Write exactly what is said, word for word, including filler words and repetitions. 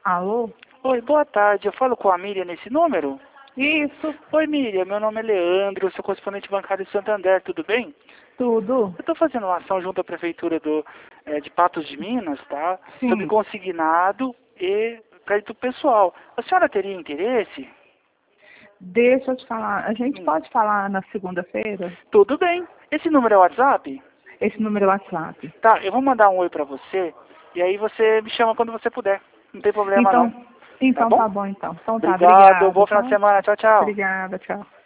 Alô? Oi, boa tarde. Eu falo com a Miriam nesse número? Isso, Oi, Miriam. Meu nome é Leandro, eu sou correspondente bancário de Santander, tudo bem? tudo? Eu estou fazendo uma ação junto à Prefeitura do, eh, de Patos de Minas, tá? Sobre Sim. consignado e crédito pessoal. A senhora teria interesse? Deixa eu te falar. A gente Hum. pode falar na segunda-feira? Tudo bem. Esse número é o WhatsApp? Esse número é o WhatsApp. Tá, eu vou mandar um oi pra você e aí você me chama quando você puder. Não tem problema não. Então, Tá então bom? tá bom então. Então tá, Obrigado, obrigada, bom final tá? de semana. Tchau, tchau. Obrigada, tchau.